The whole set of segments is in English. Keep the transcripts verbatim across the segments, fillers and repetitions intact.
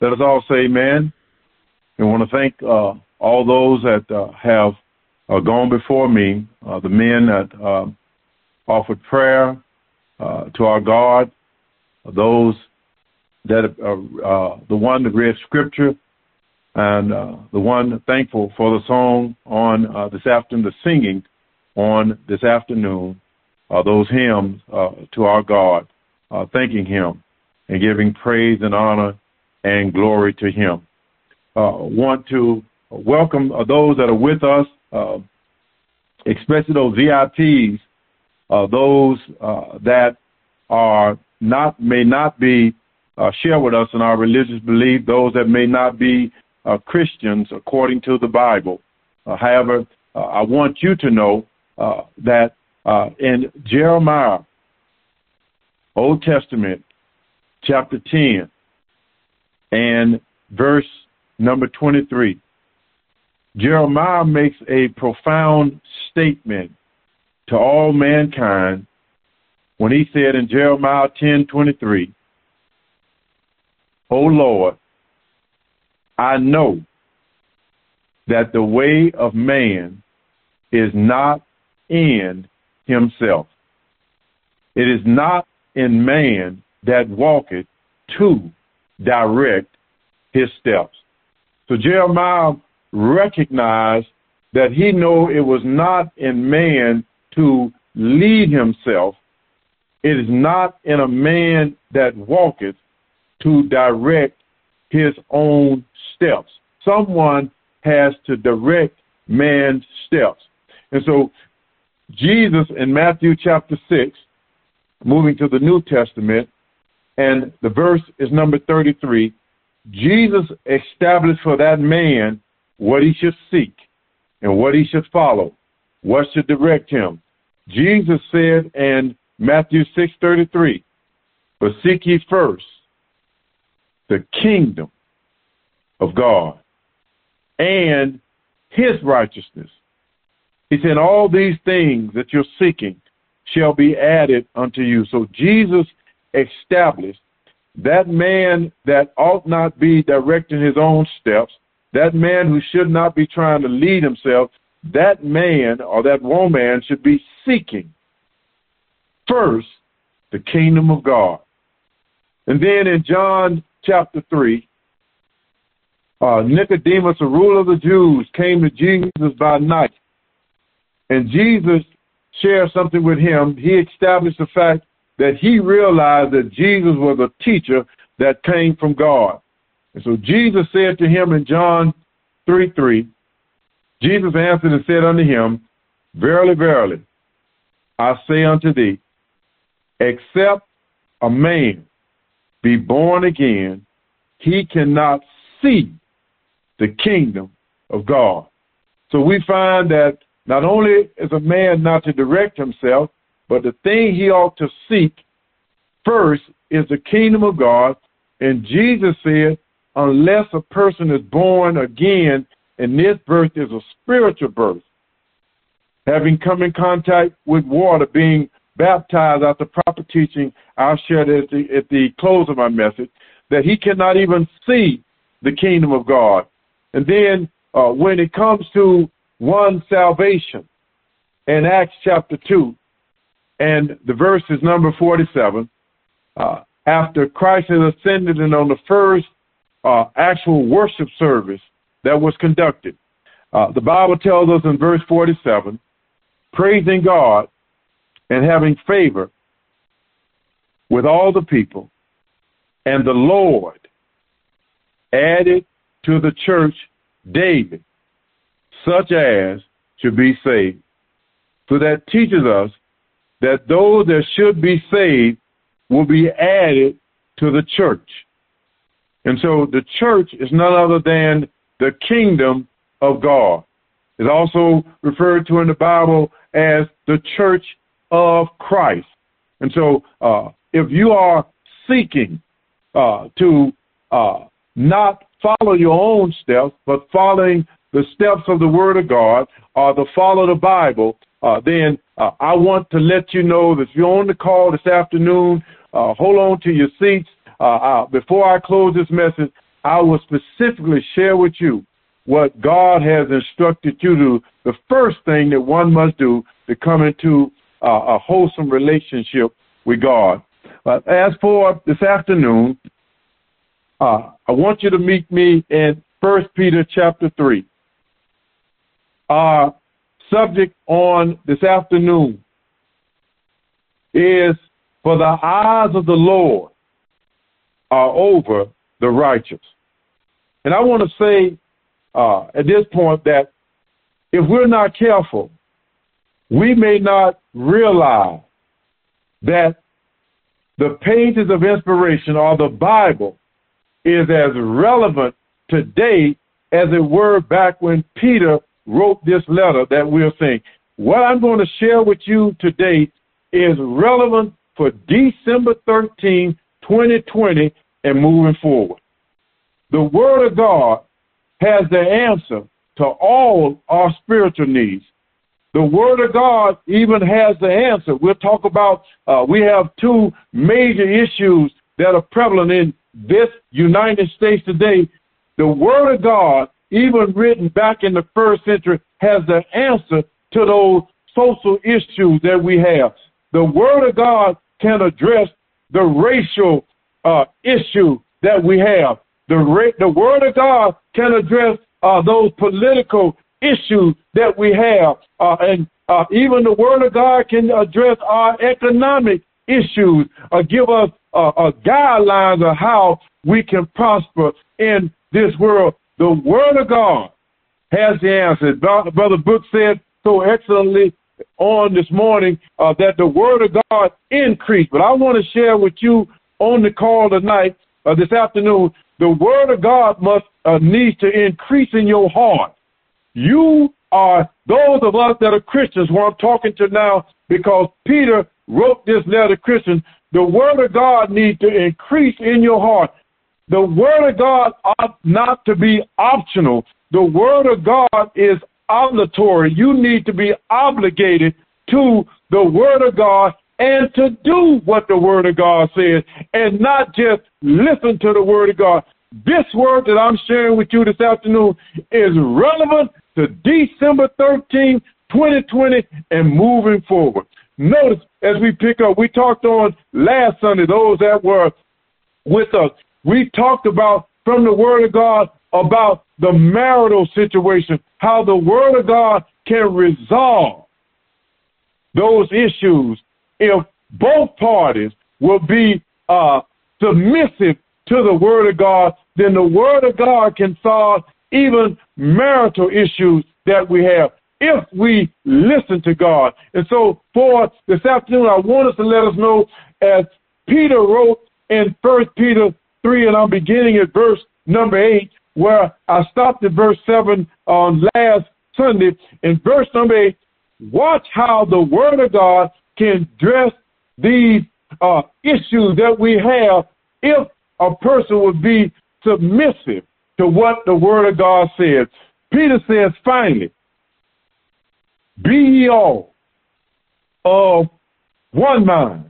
Let us all say amen. I want to thank uh, all those that uh, have uh, gone before me, uh, the men that uh, offered prayer uh, to our God, those that uh, uh, the one that read scripture, and uh, the one thankful for the song on uh, this afternoon, the singing on this afternoon, uh, those hymns uh, to our God, uh, thanking him and giving praise and honor and glory to him. Uh, want to welcome uh, those that are with us, uh, especially those V I Ps, uh, those uh, that are not, may not be uh, share with us in our religious belief, those that may not be uh, Christians according to the Bible. Uh, however, uh, I want you to know uh, that uh, in Jeremiah, Old Testament, chapter ten, and verse number twenty-three, Jeremiah makes a profound statement to all mankind when he said in Jeremiah ten twenty-three, "O Lord, I know that the way of man is not in himself. It is not in man that walketh to direct his steps." So Jeremiah recognized that he knew it was not in man to lead himself. It is not in a man that walketh to direct his own steps. Someone has to direct man's steps. And so Jesus in Matthew chapter six, moving to the New Testament, and the verse is number thirty-three, Jesus established for that man what he should seek and what he should follow, what should direct him. Jesus said in Matthew six thirty-three, "But seek ye first the kingdom of God and his righteousness." He said, all these things that you're seeking shall be added unto you. So Jesus established that man that ought not be directing his own steps, that man who should not be trying to lead himself, that man or that woman should be seeking first the kingdom of God. And then in John chapter three, uh, Nicodemus, a ruler of the Jews, came to Jesus by night. And Jesus shared something with him. He established the fact that he realized that Jesus was a teacher that came from God. And so Jesus said to him in John three three, Jesus answered and said unto him, "Verily, verily, I say unto thee, except a man be born again, he cannot see the kingdom of God." So we find that not only is a man not to direct himself, but the thing he ought to seek first is the kingdom of God. And Jesus said, unless a person is born again, and this birth is a spiritual birth, having come in contact with water, being baptized after proper teaching, I'll share that at the, at the close of my message, that he cannot even see the kingdom of God. And then uh, when it comes to one's salvation, in Acts chapter two, and the verse is number forty-seven, uh, after Christ has ascended and on the first uh, actual worship service that was conducted, uh, the Bible tells us in verse forty-seven, praising God and having favor with all the people, and the Lord added to the church daily such as should be saved. So that teaches us that those that should be saved will be added to the church. And so the church is none other than the kingdom of God. It's also referred to in the Bible as the church of Christ. And so uh, if you are seeking uh, to uh, not follow your own steps, but following the steps of the Word of God, or to follow the Bible, uh, then uh, I want to let you know that if you're on the call this afternoon, uh, hold on to your seats. Uh, uh, before I close this message, I will specifically share with you what God has instructed you to do, the first thing that one must do to come into uh, a wholesome relationship with God. Uh, as for this afternoon, uh, I want you to meet me in First Peter chapter three. Our subject on this afternoon is, for the eyes of the Lord are over the righteous. And I want to say uh, at this point that if we're not careful, we may not realize that the pages of inspiration or the Bible is as relevant today as it were back when Peter wrote this letter that we're seeing. What I'm going to share with you today is relevant for December thirteenth, twenty twenty, and moving forward. The Word of God has the answer to all our spiritual needs. The Word of God even has the answer. We'll talk about, uh, we have two major issues that are prevalent in this United States today. The Word of God, even written back in the first century, has the answer to those social issues that we have. The Word of God can address the racial uh, issue that we have. The, ra- the Word of God can address uh, those political issues that we have. Uh, and uh, even the Word of God can address our economic issues, uh, give us uh, uh, guidelines of how we can prosper in this world. The Word of God has the answers. Brother Brooks said so excellently on this morning uh, that the Word of God increased. But I want to share with you on the call tonight, uh, this afternoon, the Word of God must uh, need to increase in your heart. You are those of us that are Christians, who I'm talking to now, because Peter wrote this letter to Christians. The Word of God needs to increase in your heart. The Word of God ought not to be optional. The Word of God is obligatory. You need to be obligated to the Word of God and to do what the Word of God says, and not just listen to the Word of God. This word that I'm sharing with you this afternoon is relevant to December thirteenth, twenty twenty, and moving forward. Notice as we pick up, we talked on last Sunday, those that were with us, we talked about from the Word of God about the marital situation, how the Word of God can resolve those issues if both parties will be uh, submissive to the Word of God. Then the Word of God can solve even marital issues that we have if we listen to God. And so for this afternoon, I want us to let us know, as Peter wrote in First Peter three, and I'm beginning at verse number eight, where I stopped at verse seven on last Sunday. In verse number eight, watch how the Word of God can address these uh, issues that we have if a person would be submissive to what the Word of God says. Peter says, finally, be ye all of one mind,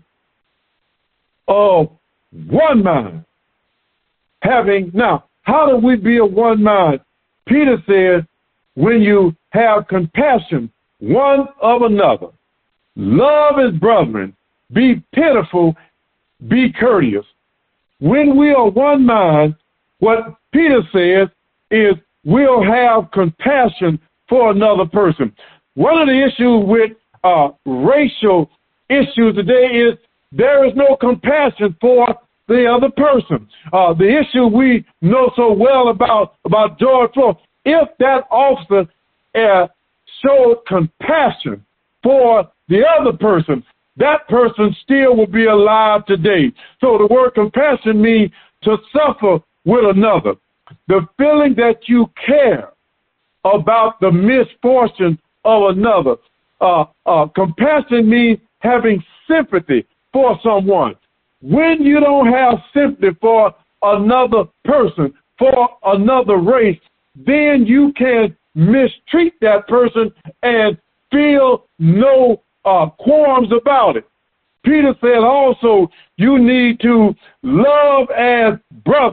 of one mind, having, now, how do we be of one mind? Peter says, when you have compassion one of another, love his brethren, be pitiful, be courteous. When we are one mind, what Peter says is we'll have compassion for another person. One of the issues with uh, racial issues today is there is no compassion for the other person. Uh, the issue we know so well about, about George Floyd, if that officer uh, showed compassion for the other person, that person still will be alive today. So the word compassion means to suffer with another. The feeling that you care about the misfortune of another. Uh, uh, compassion means having sympathy for someone. When you don't have sympathy for another person, for another race, then you can mistreat that person and feel no uh, qualms about it. Peter said also you need to love as brethren.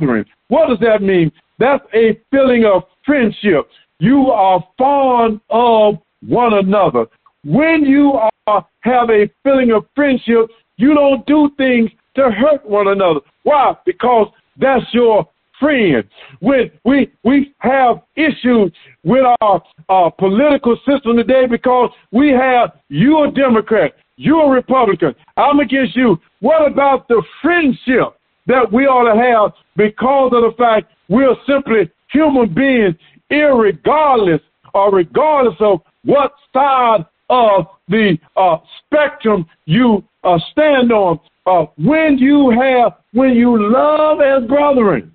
What does that mean? That's a feeling of friendship. You are fond of one another. When you are, have a feeling of friendship, you don't do things to hurt one another. Why? Because that's your friend. When we we have issues with our, our political system today because we have, you're a Democrat, you're a Republican, I'm against you. What about the friendship that we ought to have because of the fact we're simply human beings, irregardless or regardless of what side of the uh, spectrum you uh, stand on? Uh, when you have, when you love as brethren,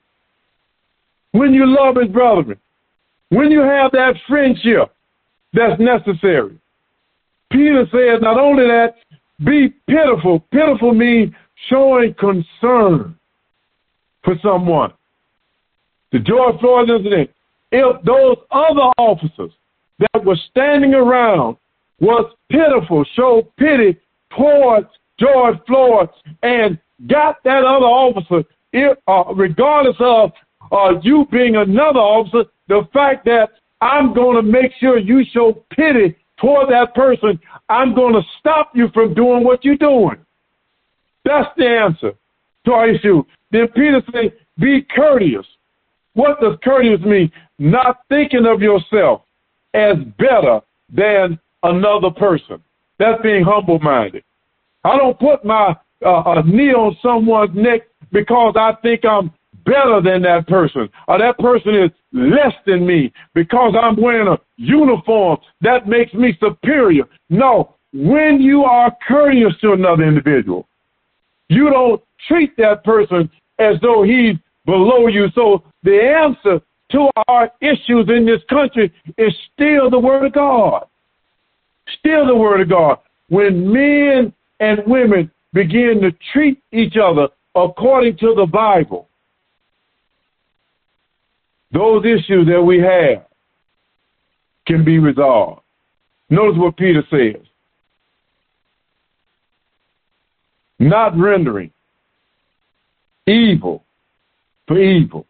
when you love as brethren, when you have that friendship that's necessary. Peter says not only that, be pitiful. Pitiful means showing concern for someone. The George Floyd incident, if those other officers that were standing around was pitiful, showed pity towards George Floyd and got that other officer, if, uh, regardless of uh, you being another officer, the fact that I'm going to make sure you show pity toward that person, I'm going to stop you from doing what you're doing. That's the answer to our issue. Then Peter says, be courteous. What does courteous mean? Not thinking of yourself as better than another person. That's being humble-minded. I don't put my uh, a knee on someone's neck because I think I'm better than that person, or that person is less than me because I'm wearing a uniform that makes me superior. No, when you are courteous to another individual, you don't treat that person as though he's below you. So the answer to our issues in this country is still the Word of God. Still the Word of God. When men and women begin to treat each other according to the Bible, those issues that we have can be resolved. Notice what Peter says. Not rendering evil for evil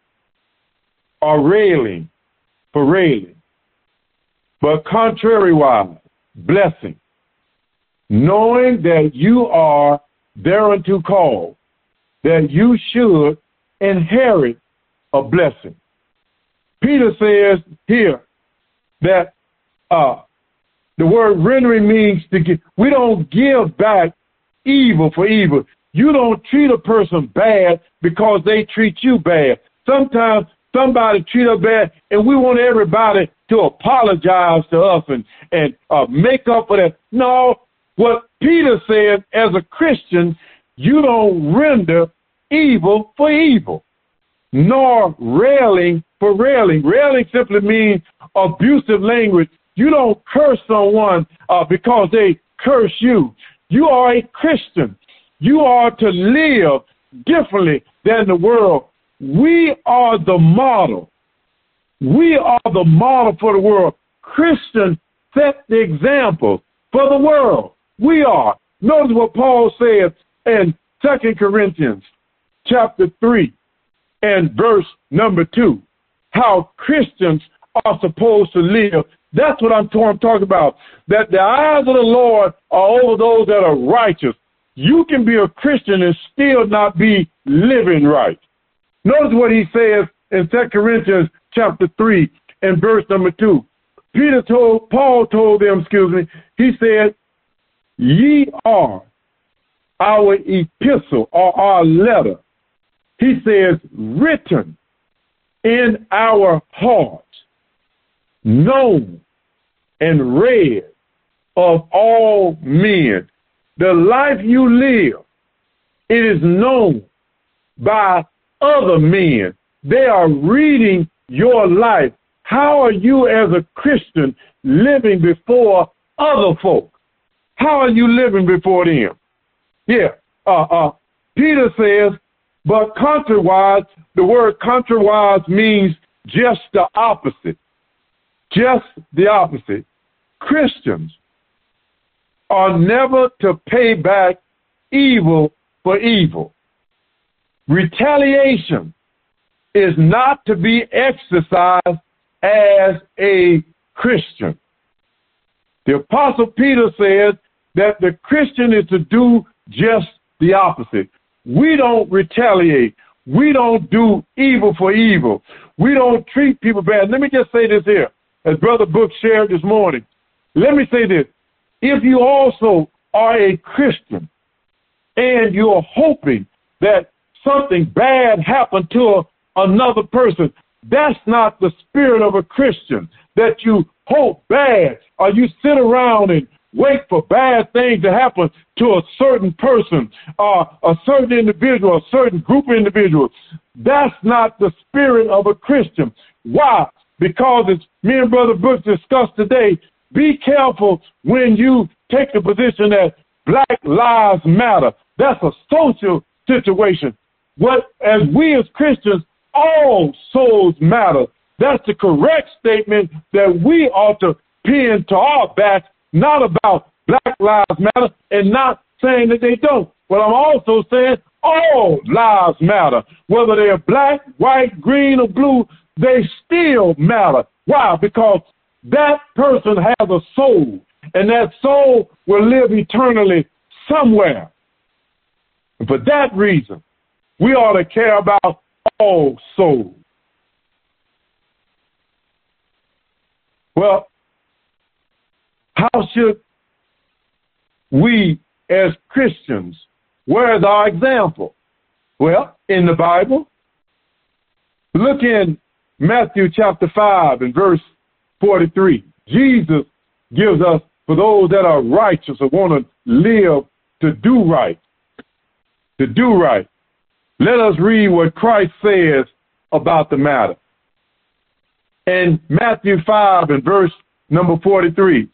or railing for railing, but contrariwise blessing, knowing that you are thereunto called, that you should inherit a blessing. Peter says here that uh, the word rendering means to give. We don't give back evil for evil. You don't treat a person bad because they treat you bad. Sometimes somebody treat us bad, and we want everybody to apologize to us and, and uh, make up for that. No, what Peter said, as a Christian, you don't render evil for evil, nor railing for railing. Railing simply means abusive language. You don't curse someone uh, because they curse you. You are a Christian. You are to live differently than the world. We are the model. We are the model for the world. Christians set the example for the world. We are. Notice what Paul says in Second Corinthians chapter three and verse number two, how Christians are supposed to live. That's what I'm, I'm talking about, that the eyes of the Lord are over those that are righteous. You can be a Christian and still not be living right. Notice what he says in Second Corinthians chapter three and verse number two. Peter told, Paul told them, excuse me, he said, ye are our epistle or our letter. He says, written in our hearts, known and read of all men. The life you live, it is known by other men. They are reading your life. How are you as a Christian living before other folk? How are you living before them? Yeah, uh, uh, Peter says, but contrariwise, the word contrariwise means just the opposite. Just the opposite. Christians are never to pay back evil for evil. Retaliation is not to be exercised as a Christian. The Apostle Peter says that the Christian is to do just the opposite. We don't retaliate. We don't do evil for evil. We don't treat people bad. Let me just say this here, as Brother Book shared this morning. Let me say this. If you also are a Christian and you're hoping that something bad happened to another person, that's not the spirit of a Christian, that you hope bad or you sit around and wait for bad things to happen to a certain person or a certain individual, a certain group of individuals. That's not the spirit of a Christian. Why? Because as me and Brother Brooks discussed today, be careful when you take the position that Black Lives Matter. That's a social situation. What, as we as Christians, all souls matter. That's the correct statement that we ought to pin to our backs, not about Black Lives Matter and not saying that they don't. But I'm also saying all lives matter. Whether they're black, white, green, or blue, they still matter. Why? Because that person has a soul, and that soul will live eternally somewhere. And for that reason, we ought to care about all souls. Well, how should we as Christians, where is our example? Well, in the Bible, look in Matthew chapter five and verse forty-three. Jesus gives us, for those that are righteous or want to live to do right, to do right. Let us read what Christ says about the matter. In Matthew five and verse number forty-three,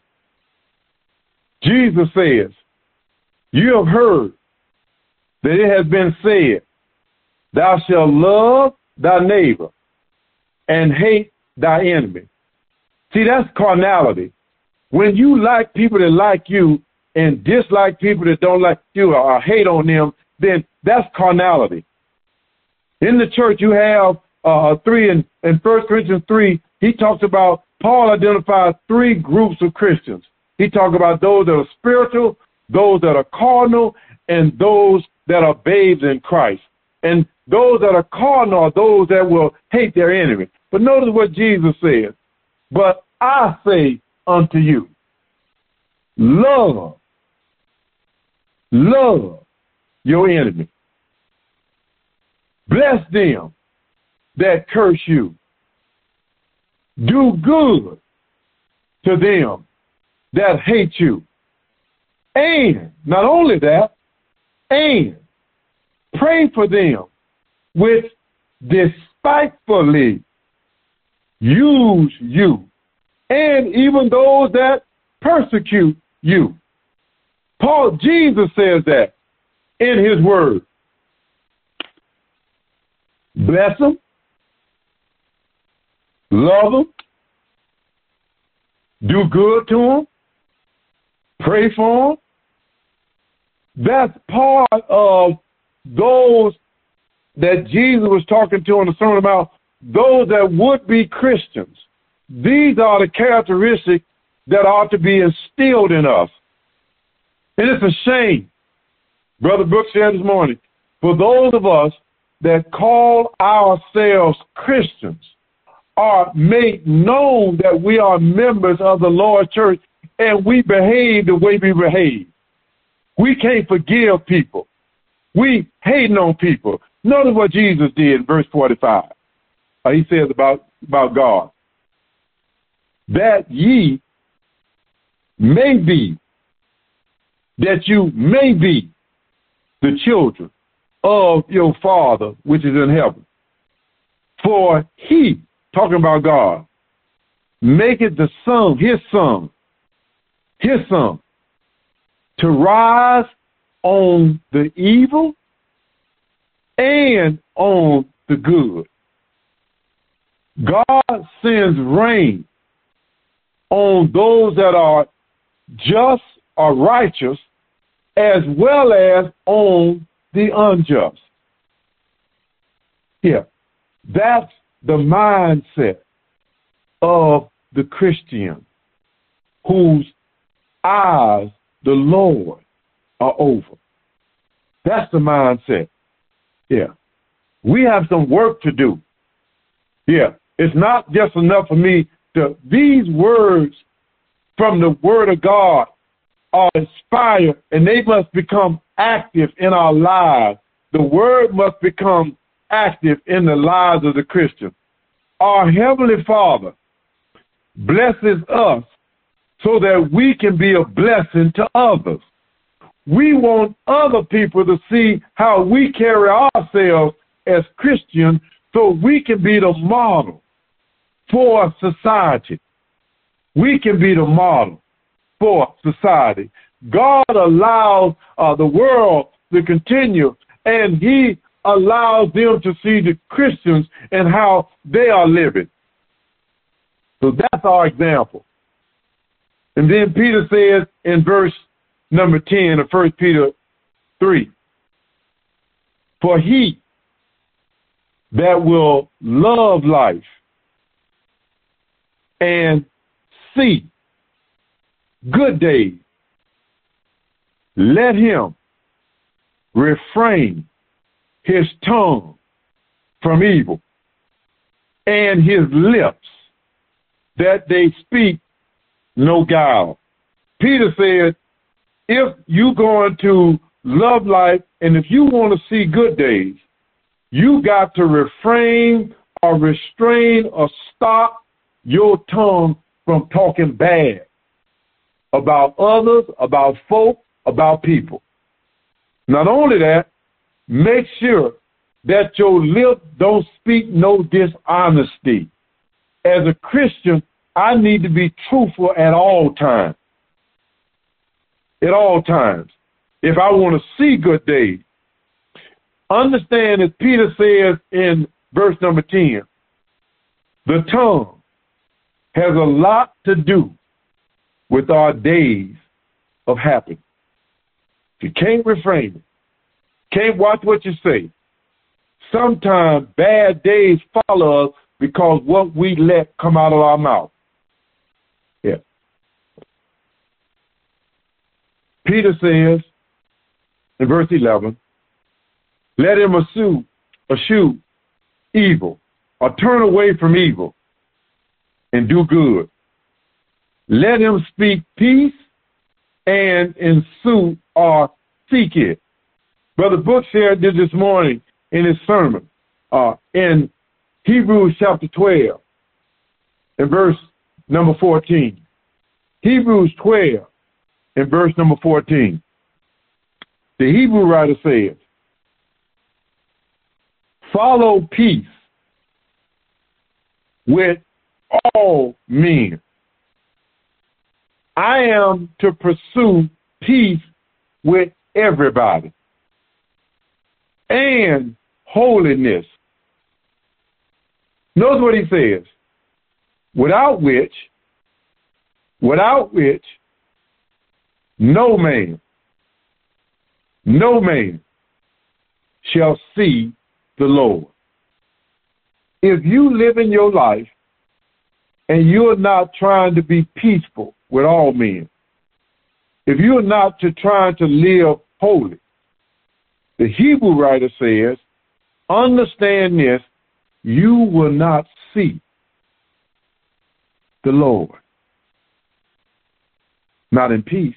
Jesus says, you have heard that it has been said, thou shalt love thy neighbor and hate thy enemy. See, that's carnality. When you like people that like you and dislike people that don't like you or hate on them, then that's carnality. In the church, you have uh, three in, in First Corinthians three, he talks about, Paul identifies three groups of Christians. He talks about those that are spiritual, those that are carnal, and those that are babes in Christ. And those that are carnal are those that will hate their enemy. But notice what Jesus says. But I say unto you, love, love your enemy. Bless them that curse you. Do good to them that hate you. And not only that, and pray for them which despitefully use you, and even those that persecute you. Paul, Jesus says that in his word. Bless them, love them, do good to them, pray for them. That's part of those that Jesus was talking to on the Sermon on the Mount, those that would be Christians. These are the characteristics that ought to be instilled in us. And it's a shame, Brother Brooks said this morning, for those of us that call ourselves Christians are made known that we are members of the Lord's church and we behave the way we behave. We can't forgive people. We hating on people. Notice what Jesus did in verse forty-five. Uh, he says about, about God. That ye may be, that you may be the children of your Father which is in heaven. For he, talking about God, maketh the sun, his sun, his sun, to rise on the evil and on the good. God sends rain on those that are just or righteous as well as on the unjust. Yeah. That's the mindset of the Christian whose eyes the Lord are over. That's the mindset. Yeah. We have some work to do. Yeah. It's not just enough for me to, these words from the Word of God are inspired and they must become active in our lives. The Word must become active in the lives of the Christian. Our Heavenly Father blesses us so that we can be a blessing to others. We want other people to see how we carry ourselves as Christians so we can be the model for society. We can be the model for society. God allows uh, the world to continue, and he allows them to see the Christians and how they are living. So that's our example. And then Peter says in verse number ten of First Peter three, for he that will love life and see good days, let him refrain his tongue from evil and his lips that they speak no guile. Peter said, if you're going to love life and if you want to see good days, you got to refrain or restrain or stop your tongue from talking bad about others, about folk, about people. Not only that, make sure that your lips don't speak no dishonesty. As a Christian, I need to be truthful at all times. At all times. If I want to see good days. Understand, as Peter says in verse number ten, the tongue has a lot to do with our days of happiness. You can't refrain it. Can't watch what you say. Sometimes bad days follow us because what we let come out of our mouth. Yeah. Peter says in verse eleven, let him eschew, eschew evil or turn away from evil and do good. Let him speak peace and ensue or seek it. Brother Book shared this this morning in his sermon uh, in Hebrews chapter twelve and verse number fourteen. Hebrews twelve and verse number fourteen. The Hebrew writer says, follow peace with all men. I am to pursue peace with everybody and holiness. Notice what he says. Without which, without which, no man, no man shall see the Lord. If you live in your life and you're not trying to be peaceful with all men, if you're not to trying to live holy, the Hebrew writer says, understand this, you will not see the Lord. Not in peace.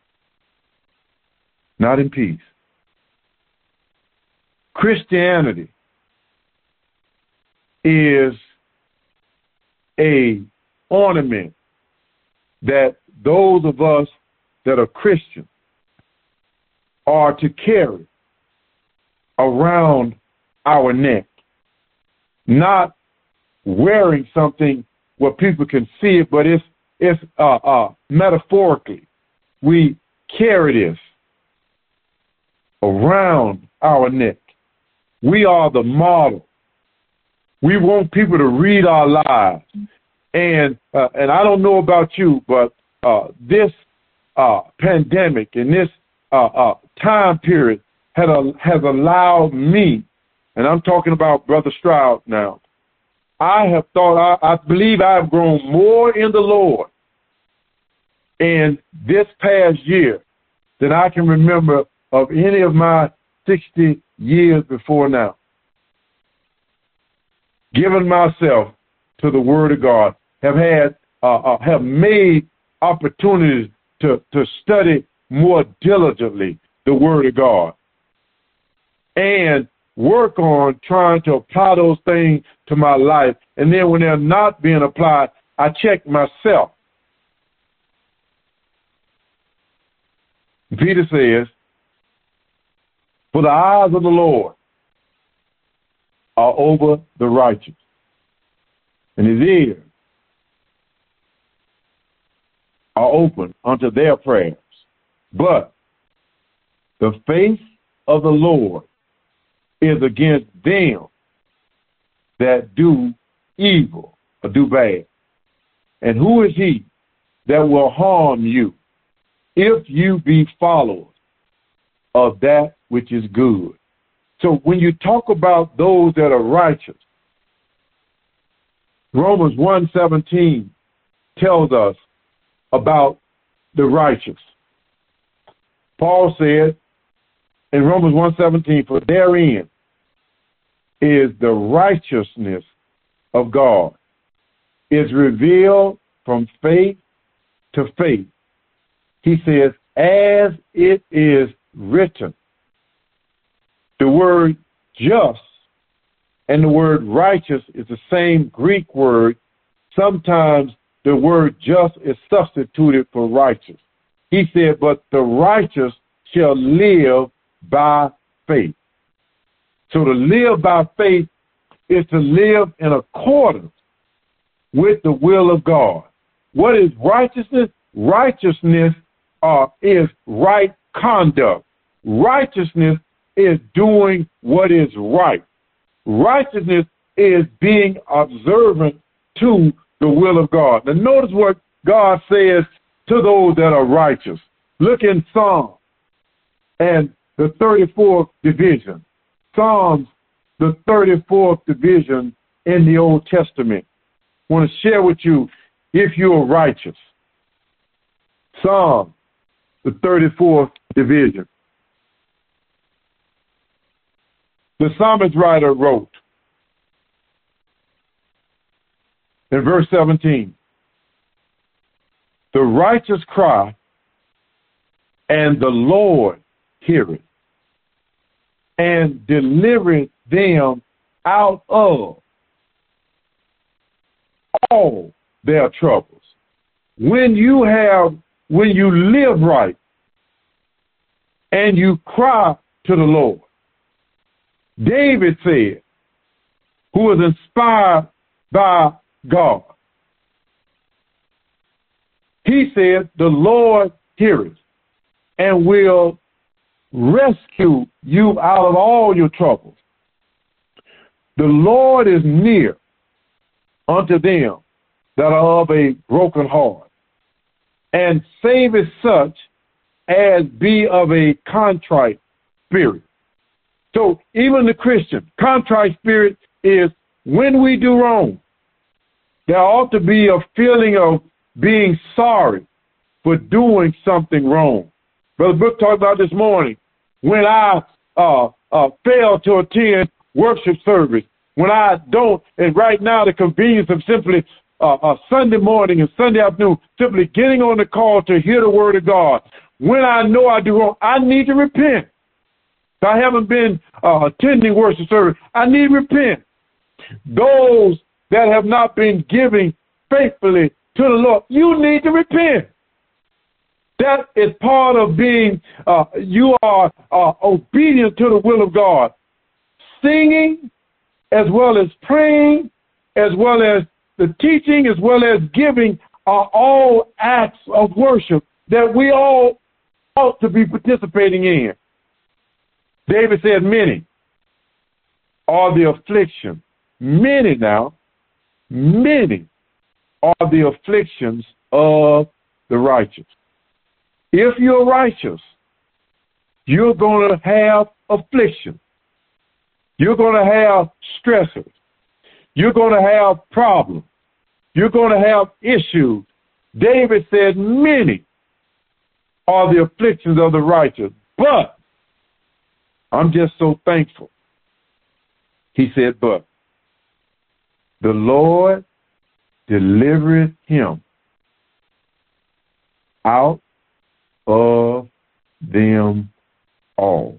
Not in peace. Christianity is a ornament that those of us that are Christian are to carry around our neck, not wearing something where people can see it, but it's it's uh, uh, metaphorically. We carry this around our neck. We are the model. We want people to read our lives. And uh, and I don't know about you, but uh, this uh, pandemic and this uh, uh, time period had a, has allowed me and I'm talking about Brother Stroud now, I have thought, I, I believe I have grown more in the Lord in this past year than I can remember of any of my sixty years before now. Given myself to the Word of God, have had, uh, uh, have made opportunities to, to study more diligently the Word of God and work on trying to apply those things to my life. And then when they're not being applied, I check myself. Peter says, for the eyes of the Lord are over the righteous, and his ears are open unto their prayers. But the face of the Lord is against them that do evil or do bad. And who is he that will harm you if you be followers of that which is good? So when you talk about those that are righteous, Romans one seventeen tells us about the righteous. Paul said in Romans one seventeen, for therein is the righteousness of God, is revealed from faith to faith. He says, as it is written. The word just and the word righteous is the same Greek word. Sometimes the word just is substituted for righteous. He said, but the righteous shall live by faith. So to live by faith is to live in accordance with the will of God. What is righteousness? Righteousness uh, is right conduct. Righteousness is doing what is right. Righteousness is being observant to the will of God. Now notice what God says to those that are righteous. Look in Psalm and the thirty-fourth division. Psalms, the thirty-fourth division in the Old Testament. I want to share with you if you are righteous. Psalm, the thirty-fourth division. The psalmist writer wrote in verse seventeen, the righteous cry, and the Lord heareth, and delivereth them out of all their troubles. When you have, when you live right, and you cry to the Lord, David said, who was inspired by God, he said, the Lord heareth and will rescue you out of all your troubles. The Lord is near unto them that are of a broken heart, and saveth such as be of a contrite spirit. So even the Christian, contrite spirit is when we do wrong, there ought to be a feeling of being sorry for doing something wrong. Brother Brooke talked about this morning, when I uh, uh, fail to attend worship service, when I don't, and right now the convenience of simply uh, uh, Sunday morning and Sunday afternoon, simply getting on the call to hear the word of God. When I know I do wrong, I need to repent. If I haven't been uh, attending worship service, I need to repent. Those that have not been giving faithfully to the Lord, you need to repent. That is part of being, uh, you are uh, obedient to the will of God. Singing, as well as praying, as well as the teaching, as well as giving, are all acts of worship that we all ought to be participating in. David said, many are the affliction. Many now, many are the afflictions of the righteous. If you're righteous, you're going to have affliction. You're going to have stressors. You're going to have problems. You're going to have issues. David said, many are the afflictions of the righteous, but I'm just so thankful. He said, but the Lord delivered him out of them all.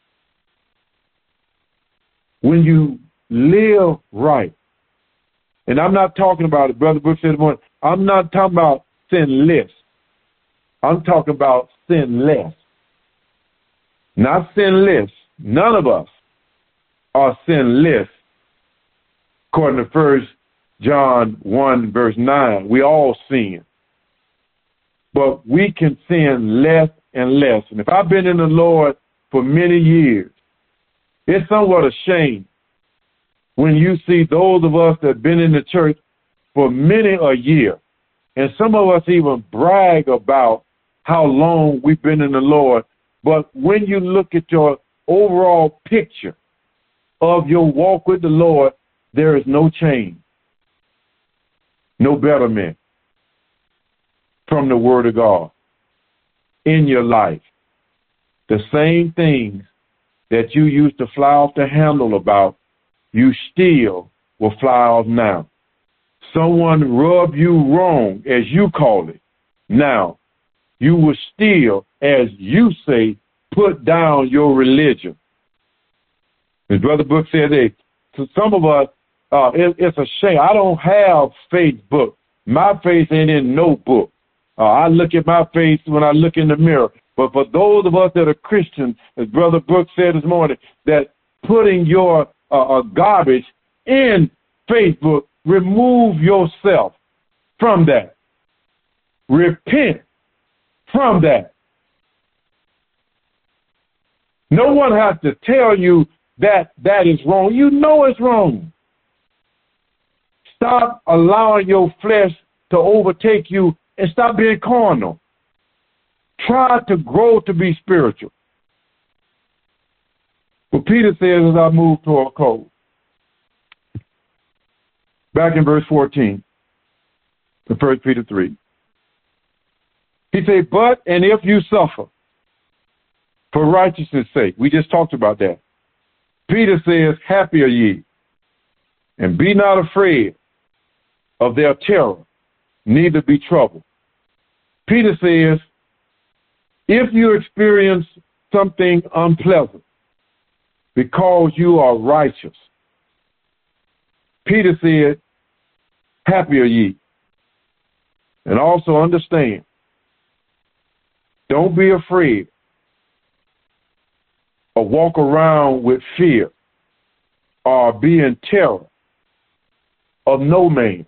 When you live right, and I'm not talking about it, Brother Brooks said this morning, I'm not talking about sinless. I'm talking about sinless. Not sinless. None of us are sinless. According to First John one, verse nine, we all sin. But we can sin less and less. And if I've been in the Lord for many years, it's somewhat a shame when you see those of us that have been in the church for many a year, and some of us even brag about how long we've been in the Lord, but when you look at your overall picture of your walk with the Lord, there is no change, no betterment from the Word of God in your life. The same things that you used to fly off the handle about, you still will fly off now. Someone rubbed you wrong, as you call it. Now, you will still, as you say, put down your religion. As Brother Brooks said, hey, to some of us, uh, it, it's a shame. I don't have Facebook. My face ain't in no book. Uh, I look at my face when I look in the mirror. But for those of us that are Christians, as Brother Brooks said this morning, that putting your uh, uh, garbage in Facebook, remove yourself from that. Repent from that. No one has to tell you that that is wrong. You know it's wrong. Stop allowing your flesh to overtake you and stop being carnal. Try to grow to be spiritual. What Peter says as I move toward a close. Back in verse fourteen, in First Peter three. He said, but, and if you suffer for righteousness' sake, we just talked about that. Peter says, happy are ye, and be not afraid of their terror, neither be troubled. Peter says, if you experience something unpleasant because you are righteous, Peter said, happy are ye. And also understand, don't be afraid or walk around with fear or be in terror of no man.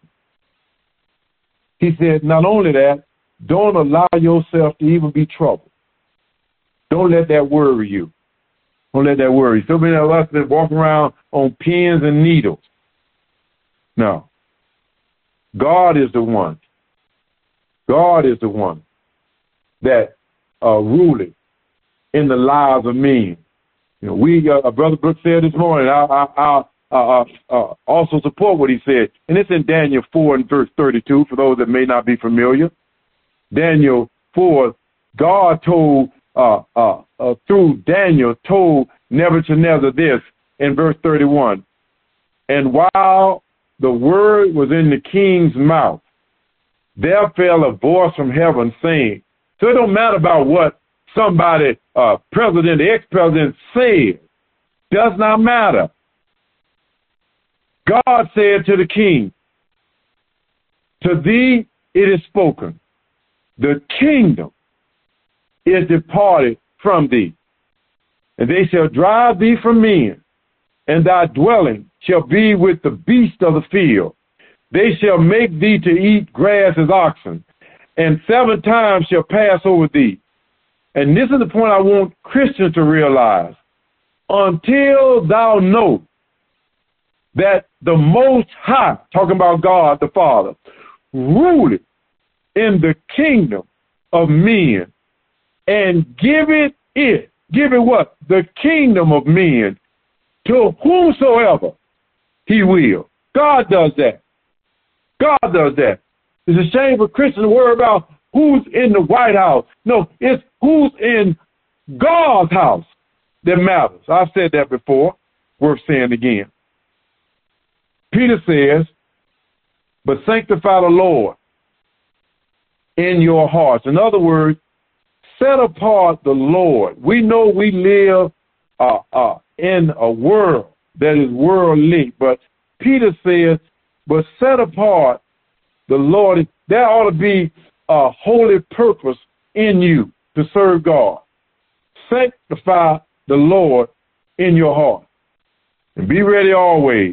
He said, not only that, don't allow yourself to even be troubled. Don't let that worry you. Don't let that worry. So many of us that walk around on pins and needles. No. God is the one. God is the one that uh, ruling in the lives of men. You know, we, uh, Brother Brooks said this morning, I, I, I uh, uh, also support what he said. And it's in Daniel four and verse thirty-two, for those that may not be familiar. Daniel four, God told, uh, uh, uh, through Daniel, told Nebuchadnezzar this in verse thirty-one. And while the word was in the king's mouth, there fell a voice from heaven saying, so it don't matter about what somebody, uh, president, ex-president said. Does not matter. God said to the king, to thee it is spoken, the kingdom is departed from thee, and they shall drive thee from men, and thy dwelling shall be with the beasts of the field. They shall make thee to eat grass as oxen, and seven times shall pass over thee. And this is the point I want Christians to realize. Until thou know that the Most High, talking about God the Father, ruleth in the kingdom of men, and give it it, give it what? The kingdom of men to whomsoever he will. God does that. God does that. It's a shame for Christians to worry about who's in the White House. No, it's who's in God's house that matters. I've said that before. Worth saying again. Peter says, but sanctify the Lord in your hearts. In other words, set apart the Lord. We know we live uh, uh, in a world that is worldly, but Peter says, but set apart the Lord. There ought to be a holy purpose in you to serve God. Sanctify the Lord in your heart. And be ready always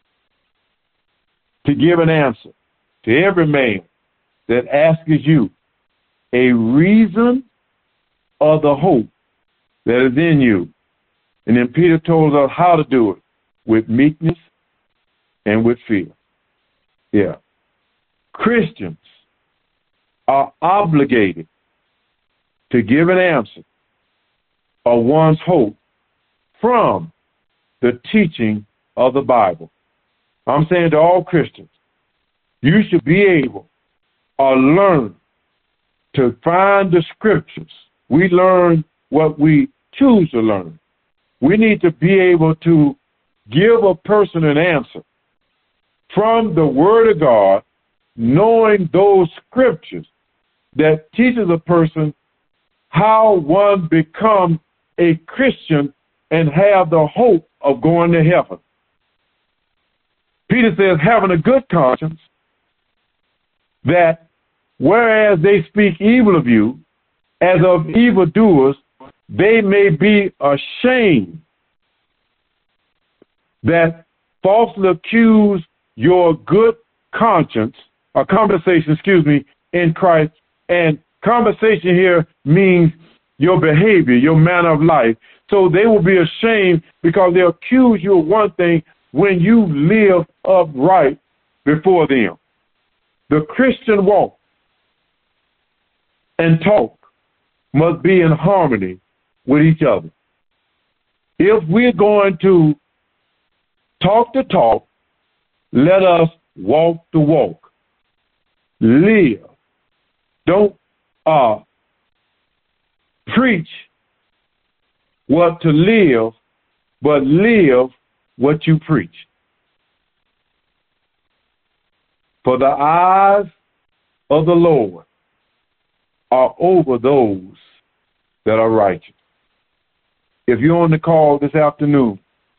to give an answer to every man that asks you a reason of the hope that is in you. And then Peter told us how to do it, with meekness and with fear. Yeah. Christians are obligated to give an answer of one's hope from the teaching of the Bible. I'm saying to all Christians, you should be able or learn to find the scriptures. We learn what we choose to learn. We need to be able to give a person an answer from the Word of God, knowing those scriptures that teaches a person how one becomes a Christian and have the hope of going to heaven. Peter says, having a good conscience, that whereas they speak evil of you, as of evildoers, they may be ashamed that falsely accuse your good conscience, or conversation, excuse me, in Christ. And conversation here means your behavior, your manner of life. So they will be ashamed because they accuse you of one thing when you live upright before them. The Christian walk and talk must be in harmony with each other. If we're going to talk the talk, let us walk the walk. Live. Don't uh, preach what to live, but live what you preach. For the eyes of the Lord are over those that are righteous. If you're on the call this afternoon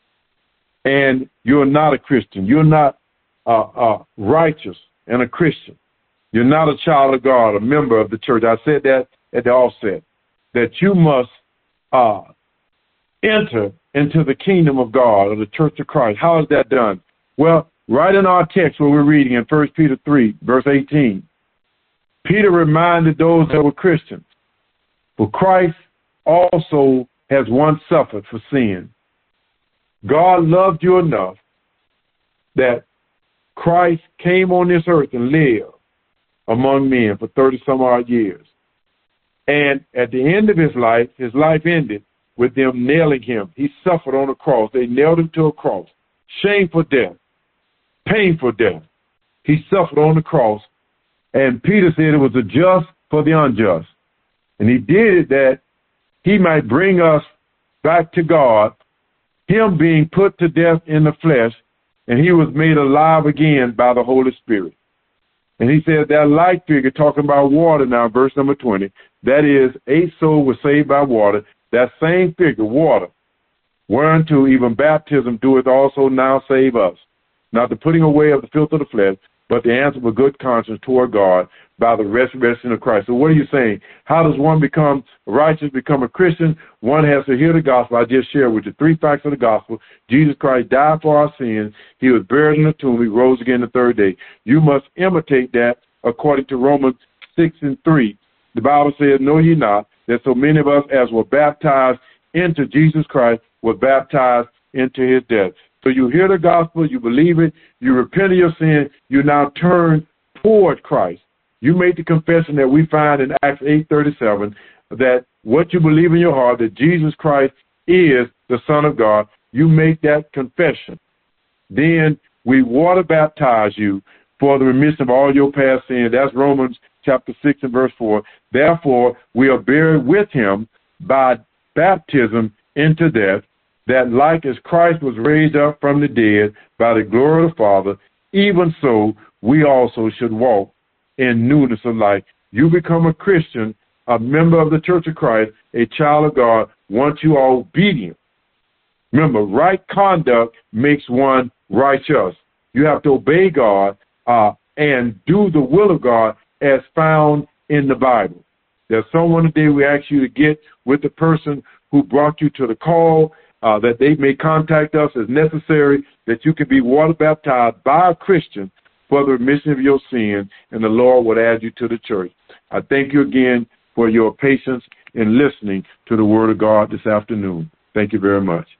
and you're not a Christian, you're not uh, uh, righteous and a Christian, you're not a child of God, a member of the church. I said that at the offset, that you must uh, enter into the kingdom of God or the church of Christ. How is that done? Well, right in our text where we're reading in First Peter three, verse eighteen, Peter reminded those that were Christians, for Christ also has once suffered for sin. God loved you enough that Christ came on this earth and lived among men for thirty some odd years. And at the end of his life, his life ended with them nailing him. He suffered on a cross. They nailed him to a cross. Shameful death. Painful death. He suffered on the cross. And Peter said it was a just for the unjust. And he did it that he might bring us back to God, him being put to death in the flesh, and he was made alive again by the Holy Spirit. And he said that light figure, talking about water now, verse number twenty, that is, eight souls were saved by water. That same figure, water, whereunto even baptism doeth also now save us. Not the putting away of the filth of the flesh, but the answer of a good conscience toward God by the resurrection of Christ. So what are you saying? How does one become righteous, become a Christian? One has to hear the gospel. I just shared with you three facts of the gospel. Jesus Christ died for our sins. He was buried in a tomb. He rose again the third day. You must imitate that according to Romans six and three. The Bible says, know ye not that so many of us as were baptized into Jesus Christ were baptized into his death. So you hear the gospel, you believe it, you repent of your sin, you now turn toward Christ. You make the confession that we find in Acts eight thirty-seven, that what you believe in your heart, that Jesus Christ is the Son of God, you make that confession, then we water baptize you for the remission of all your past sins. That's Romans chapter six and verse four. Therefore, we are buried with him by baptism into death, that like as Christ was raised up from the dead by the glory of the Father, even so we also should walk in newness of life. You become a Christian, a member of the Church of Christ, a child of God, once you are obedient. Remember, right conduct makes one righteous. You have to obey God uh, and do the will of God as found in the Bible. There's someone today we ask you to get with the person who brought you to the call, uh, that they may contact us as necessary, that you can be water baptized by a Christian for the remission of your sin, and the Lord would add you to the church. I thank you again for your patience in listening to the Word of God this afternoon. Thank you very much.